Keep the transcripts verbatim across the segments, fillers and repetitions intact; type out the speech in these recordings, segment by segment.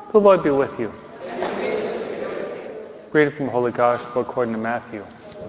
The Lord be with you. Reading from the Holy Gospel according to Matthew.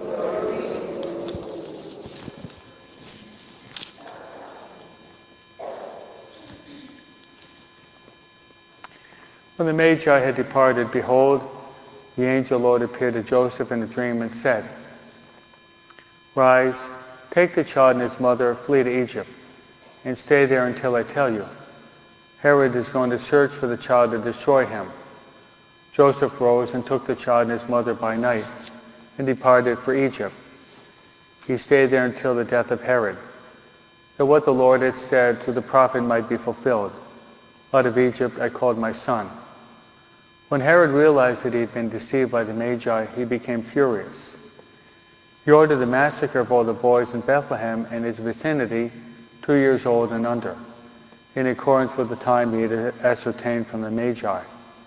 When the Magi had departed, behold, the angel Lord appeared to Joseph in a dream and said, "Rise, take the child and his mother, flee to Egypt, and stay there until I tell you. Herod is going to search for the child to destroy him." Joseph rose and took the child and his mother by night and departed for Egypt. He stayed there until the death of Herod, that what the Lord had said through the prophet might be fulfilled. "Out of Egypt I called my son." When Herod realized that he had been deceived by the Magi, he became furious. He ordered the massacre of all the boys in Bethlehem and its vicinity, two years old and under, in accordance with the time he had ascertained from the Magi.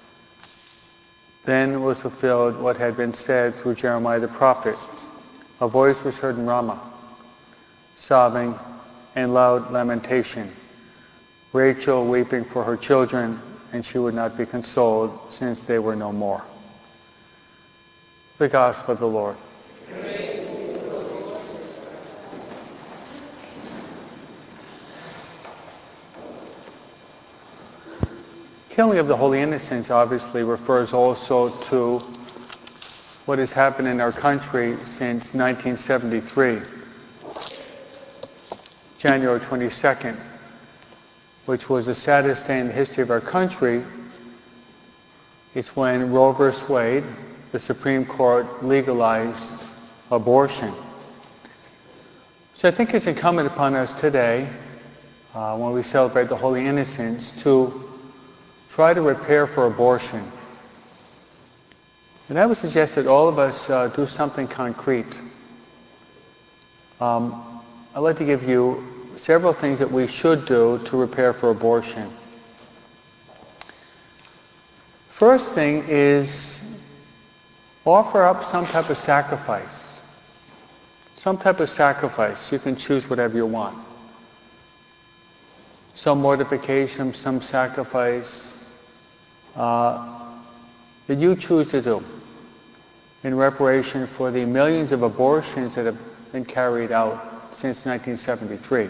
Then was fulfilled what had been said through Jeremiah the prophet. A voice was heard in Ramah, sobbing and loud lamentation, Rachel weeping for her children, and she would not be consoled, since they were no more. The Gospel of the Lord. Killing of the Holy Innocents obviously refers also to what has happened in our country since nineteen seventy-three, January twenty-second, which was the saddest day in the history of our country. It's when Roe versus Wade, the Supreme Court, legalized abortion. So I think it's incumbent upon us today, uh, when we celebrate the Holy Innocents, to try to repair for abortion. And I would suggest that all of us uh, do something concrete. Um, I'd like to give you several things that we should do to repair for abortion. First thing is offer up some type of sacrifice. Some type of sacrifice. You can choose whatever you want. Some mortification, some sacrifice uh, that you choose to do in reparation for the millions of abortions that have been carried out since nineteen seventy-three.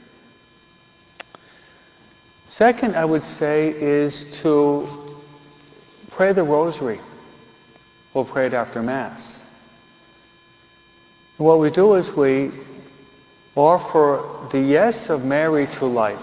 Second, I would say, is to pray the rosary. We'll pray it after Mass. And what we do is we offer the yes of Mary to life.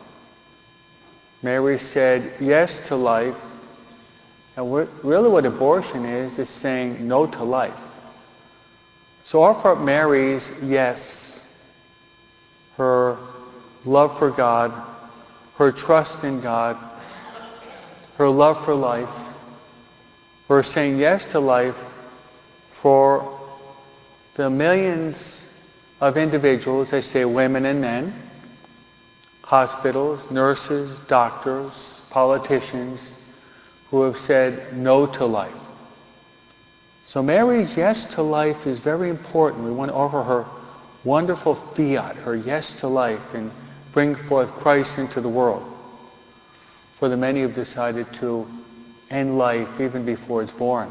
Mary said yes to life, and really what abortion is, is saying no to life. So offer up Mary's yes, her love for God, her trust in God, her love for life, her saying yes to life for the millions of individuals, I say women and men, hospitals, nurses, doctors, politicians, who have said no to life. So Mary's yes to life is very important. We want to offer her wonderful fiat, her yes to life, and bring forth Christ into the world for the many who have decided to end life even before it's born.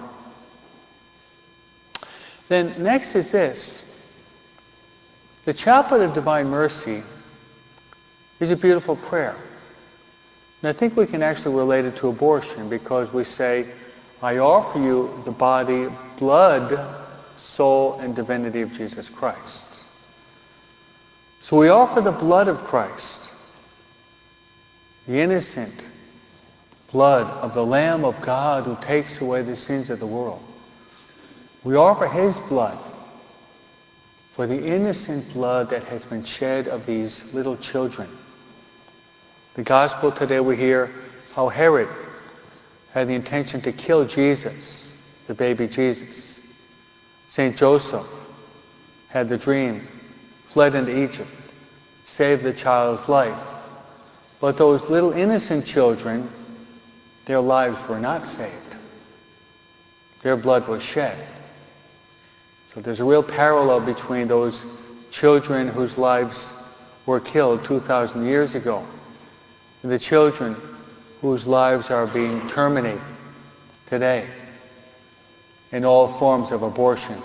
Then next is this. The Chaplet of Divine Mercy is a beautiful prayer. And I think we can actually relate it to abortion, because we say, I offer you the body, blood, soul, and divinity of Jesus Christ. So we offer the blood of Christ, the innocent blood of the Lamb of God who takes away the sins of the world. We offer His blood for the innocent blood that has been shed of these little children. The Gospel today we hear how Herod had the intention to kill Jesus, the baby Jesus. Saint Joseph had the dream, fled into Egypt, saved the child's life. But those little innocent children, their lives were not saved. Their blood was shed. So there's a real parallel between those children whose lives were killed two thousand years ago and the children whose lives are being terminated today in all forms of abortion.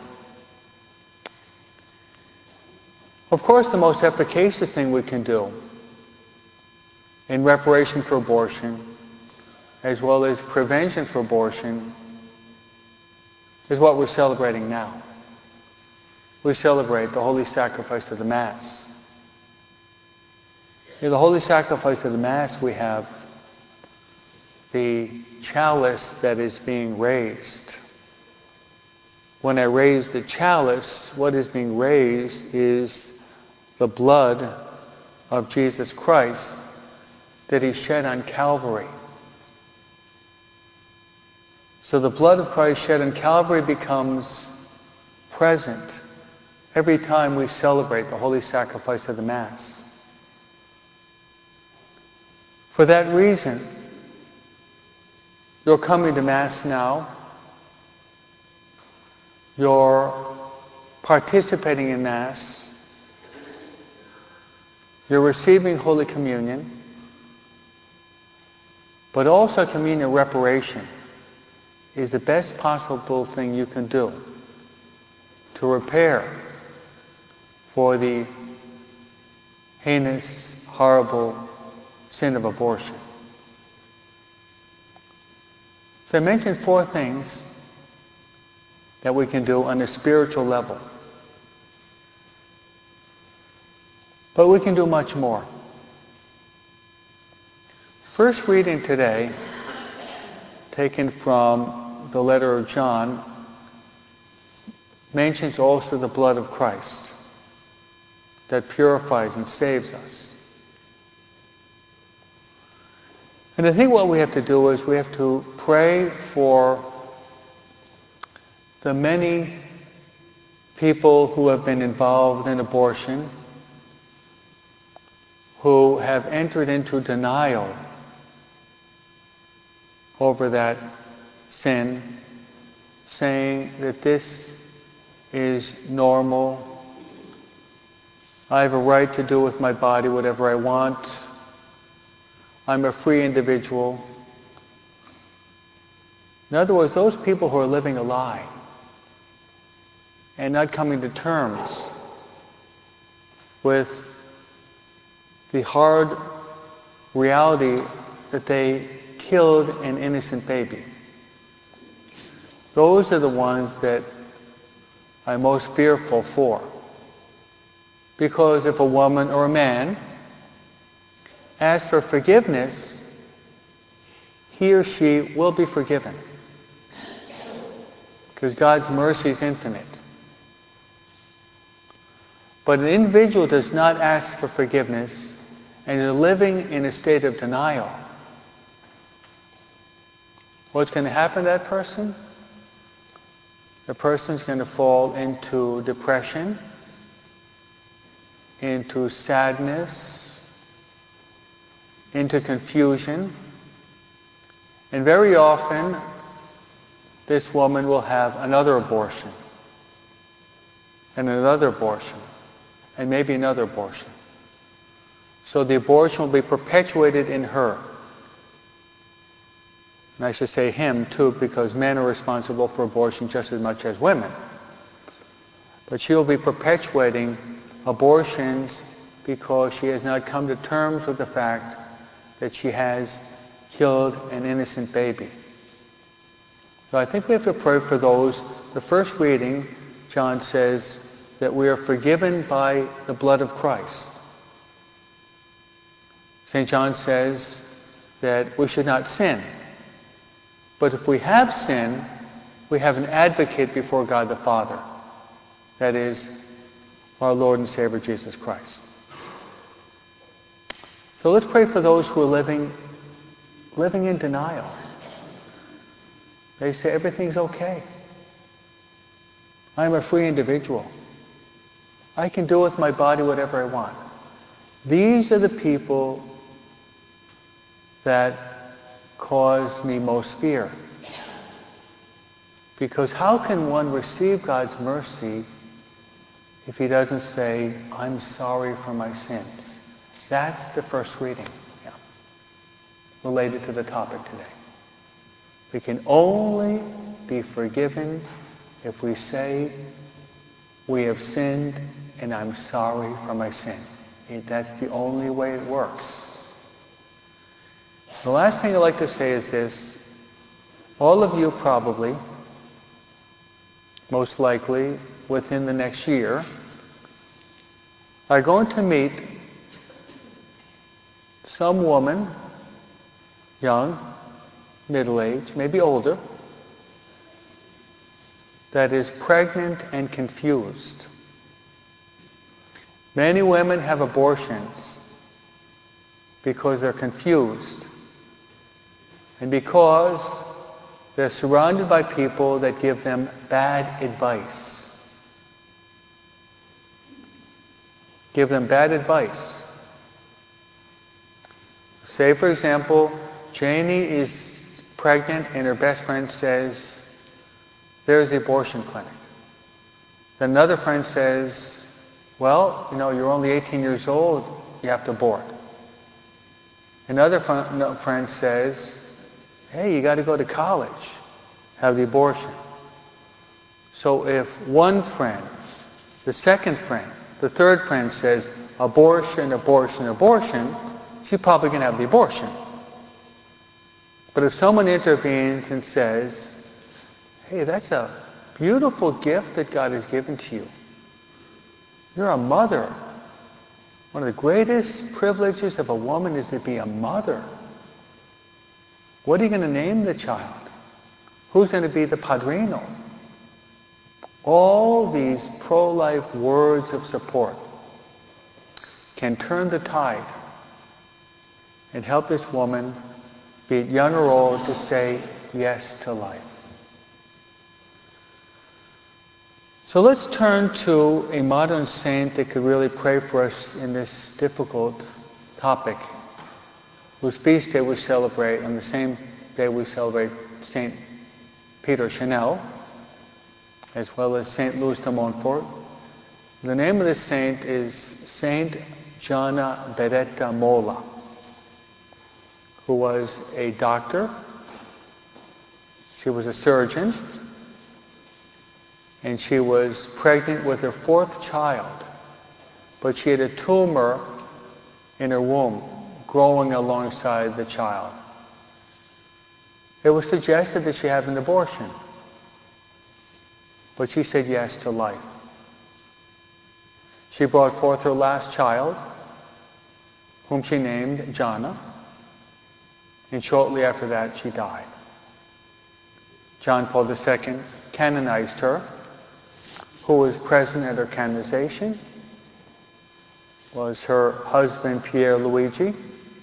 Of course, the most efficacious thing we can do in reparation for abortion, as well as prevention for abortion, is what we're celebrating now. We celebrate the holy sacrifice of the Mass. In the holy sacrifice of the Mass, we have the chalice that is being raised. When I raise the chalice, what is being raised is the blood of Jesus Christ that He shed on Calvary. So the blood of Christ shed on Calvary becomes present every time we celebrate the holy sacrifice of the Mass. For that reason, you're coming to Mass now. You're participating in Mass. You're receiving Holy Communion. But also communion reparation is the best possible thing you can do to repair for the heinous, horrible sin of abortion. So I mentioned four things that we can do on a spiritual level. But we can do much more. First reading today, taken from the letter of John, mentions also the blood of Christ that purifies and saves us. And I think what we have to do is we have to pray for the many people who have been involved in abortion, who have entered into denial over that sin, saying that this is normal. I have a right to do with my body whatever I want. I'm a free individual. In other words, those people who are living a lie and not coming to terms with the hard reality that they killed an innocent baby. Those are the ones that I'm most fearful for. Because if a woman or a man asks for forgiveness, he or she will be forgiven. Because God's mercy is infinite. But an individual does not ask for forgiveness and is living in a state of denial. What's going to happen to that person? The person's going to fall into depression, into sadness, into confusion, and very often this woman will have another abortion, and another abortion, and maybe another abortion. So the abortion will be perpetuated in her. And I should say him too, because men are responsible for abortion just as much as women. But she will be perpetuating abortions because she has not come to terms with the fact that she has killed an innocent baby. So I think we have to pray for those. The first reading, John says that we are forgiven by the blood of Christ. Saint John says that we should not sin. But if we have sinned, we have an advocate before God the Father. That is, our Lord and Savior Jesus Christ. So let's pray for those who are living, living in denial. They say everything's okay. I'm a free individual. I can do with my body whatever I want. These are the people that cause me most fear. Because how can one receive God's mercy if he doesn't say, I'm sorry for my sins? That's the first reading. Yeah. related to the topic today. We can only be forgiven if we say, we have sinned and I'm sorry for my sin. That's the only way it works. The last thing I'd like to say is this. All of you probably, most likely within the next year, are going to meet some woman, young, middle-aged, maybe older, that is pregnant and confused. Many women have abortions because they're confused and because they're surrounded by people that give them bad advice. Give them bad advice. Say, for example, Janie is pregnant and her best friend says, there's the abortion clinic. Then another friend says, well, you know, you're only eighteen years old, you have to abort. Another friend says, hey, you got to go to college, have the abortion. So if one friend, the second friend, the third friend says, abortion, abortion, abortion, she's probably going to have the abortion. But if someone intervenes and says, hey, that's a beautiful gift that God has given to you. You're a mother. One of the greatest privileges of a woman is to be a mother. What are you going to name the child? Who's going to be the padrino? All these pro-life words of support can turn the tide and help this woman, be it young or old, to say yes to life. So let's turn to a modern saint that could really pray for us in this difficult topic, whose feast day we celebrate on the same day we celebrate Saint Peter Chanel, as well as Saint Louis de Montfort. The name of this saint is Saint Gianna Beretta Molla, who was a doctor. She was a surgeon. And she was pregnant with her fourth child. But she had a tumor in her womb growing alongside the child. It was suggested that she have an abortion. But she said yes to life. She brought forth her last child, whom she named Gianna. And shortly after that, she died. John Paul the Second canonized her. Who was present at her canonization was her husband Pier Luigi,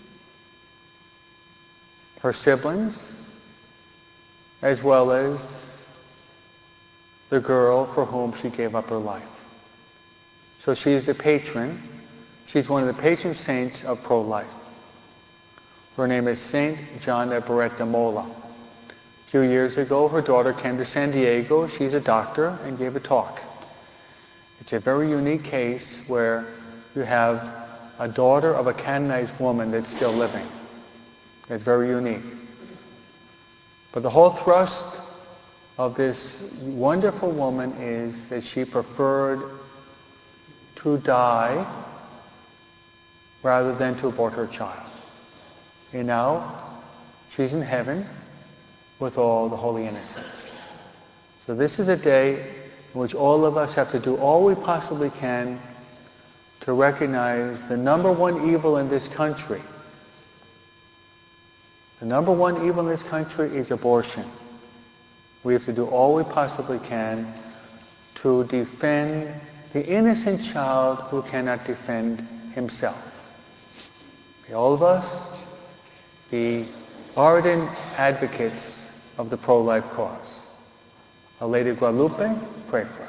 her siblings, as well as the girl for whom she gave up her life. So she is the patron. She's one of the patron saints of pro-life. Her name is Saint Gianna Beretta Molla. A few years ago, her daughter came to San Diego. She's a doctor and gave a talk. It's a very unique case where you have a daughter of a canonized woman that's still living. It's very unique. But the whole thrust of this wonderful woman is that she preferred to die rather than to abort her child. And now she's in heaven with all the holy innocents. So this is a day in which all of us have to do all we possibly can to recognize the number one evil in this country. The number one evil in this country is abortion. We have to do all we possibly can to defend the innocent child who cannot defend himself. May all of us be ardent advocates of the pro-life cause. Our Lady of Guadalupe, pray for us.